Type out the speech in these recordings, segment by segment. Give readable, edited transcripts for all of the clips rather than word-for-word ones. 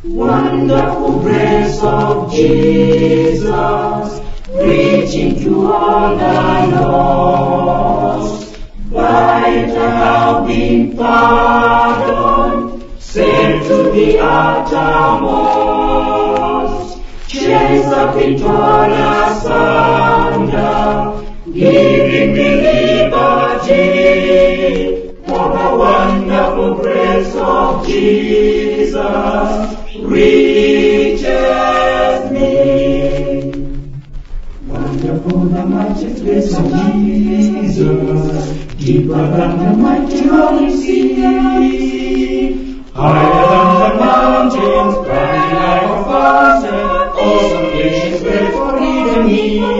Wonderful grace of Jesus, reaching to all the lost. By it I have been pardoned, saved to the uttermost. Chains have been torn asunder, giving me liberty. For the wonderful grace of Jesus reaches me. Wonderful the mighty grace of Jesus, deeper than the mighty rolling sea. Higher than the mountains, bright like a fountain, awesome patience great for even me.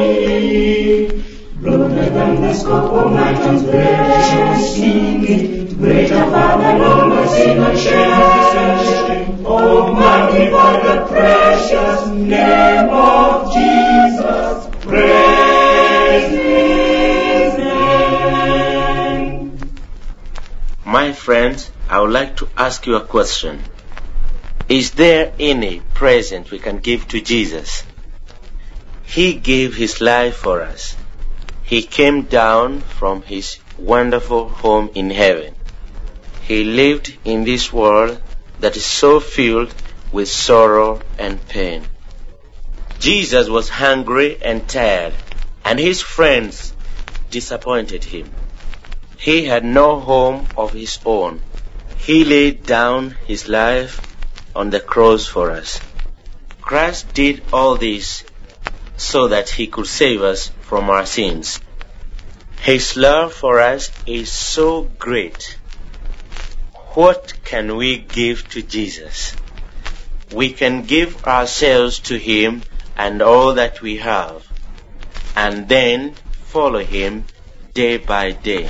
Broader than the scope of my transgression, singing, greater far than all my sin and shame. Oh, magnify the precious name of Jesus, praise His name. My friends, I would like to ask you a question. Is there any present we can give to Jesus? He gave His life for us. He came down from His wonderful home in heaven. He lived in this world that is so filled with sorrow and pain. Jesus was hungry and tired, and His friends disappointed Him. He had no home of His own. He laid down His life on the cross for us. Christ did all this so that He could save us from our sins. His love for us is so great. What can we give to Jesus? We can give ourselves to Him and all that we have, and then follow Him day by day.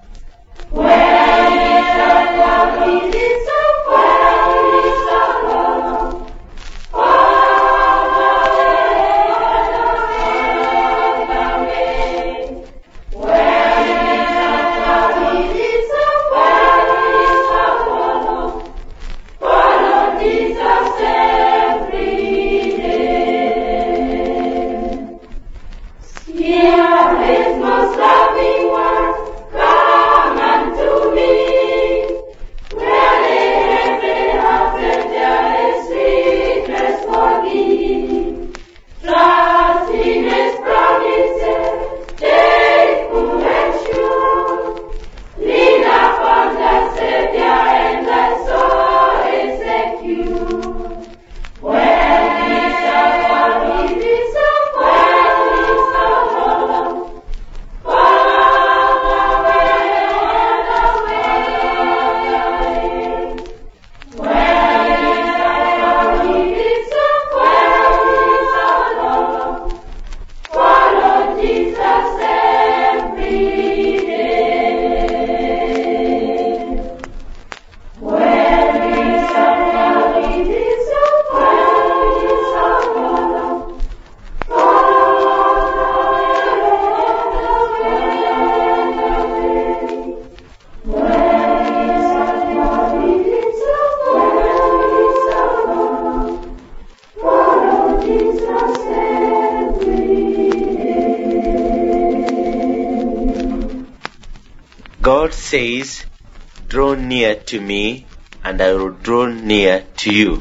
God says, "Draw near to me, and I will draw near to you."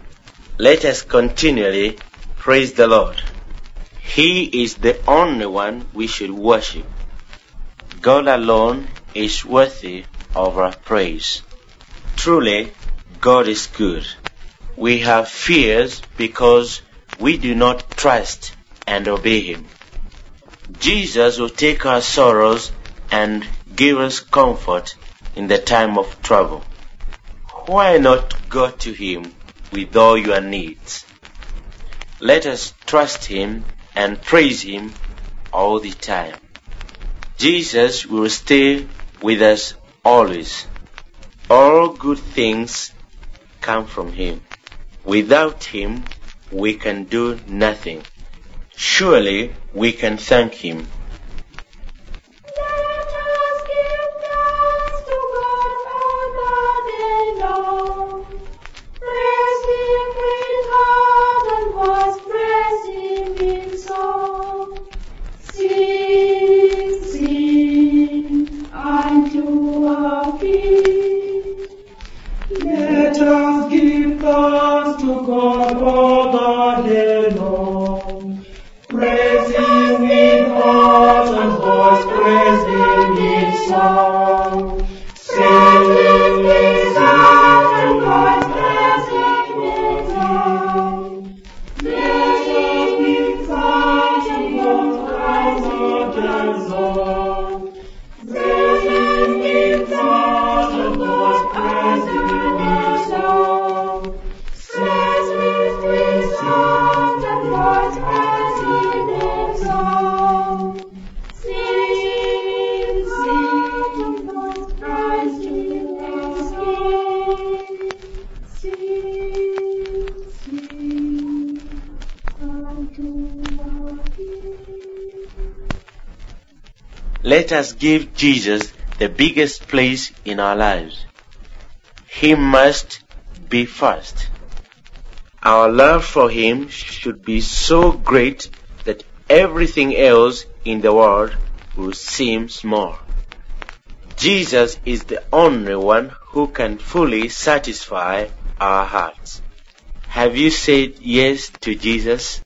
Let us continually praise the Lord. He is the only one we should worship. God alone is worthy of our praise. Truly, God is good. We have fears because we do not trust and obey Him. Jesus will take our sorrows and give us comfort in the time of trouble. Why not go to Him with all your needs? Let us trust Him and praise Him all the time. Jesus will stay with us always. All good things come from Him. Without Him, we can do nothing. Surely we can thank Him. Praise Him. let us give Jesus the biggest place in our lives. He must be first. Our love for Him should be so great that everything else in the world will seem small. Jesus is the only one who can fully satisfy our hearts. Have you said yes to Jesus?